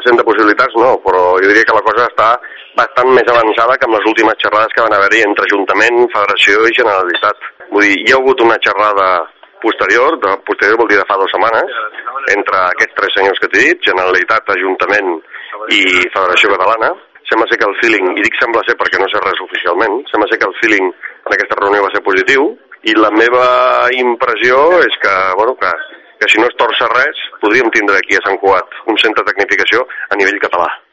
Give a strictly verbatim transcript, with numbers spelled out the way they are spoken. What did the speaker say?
cent de possibilitats no, però jo diria que la cosa està bastant més avançada que amb les últimes xerrades que van haver-hi entre Ajuntament, Federació i Generalitat. Vull dir, hi ha hagut una xerrada posterior, de, posterior vol dir de fa dues setmanes, entre aquests tres senyors que t'he dit, Generalitat, Ajuntament i Federació Catalana. Sembla ser que el feeling, i dic sembla ser perquè no sé res oficialment, sembla ser que el feeling en aquesta reunió va ser positiu, i la meva impressió és que, bueno, que, que si no es torça res, podríem tindre aquí a Sant Cugat un centre de tecnificació a nivell català.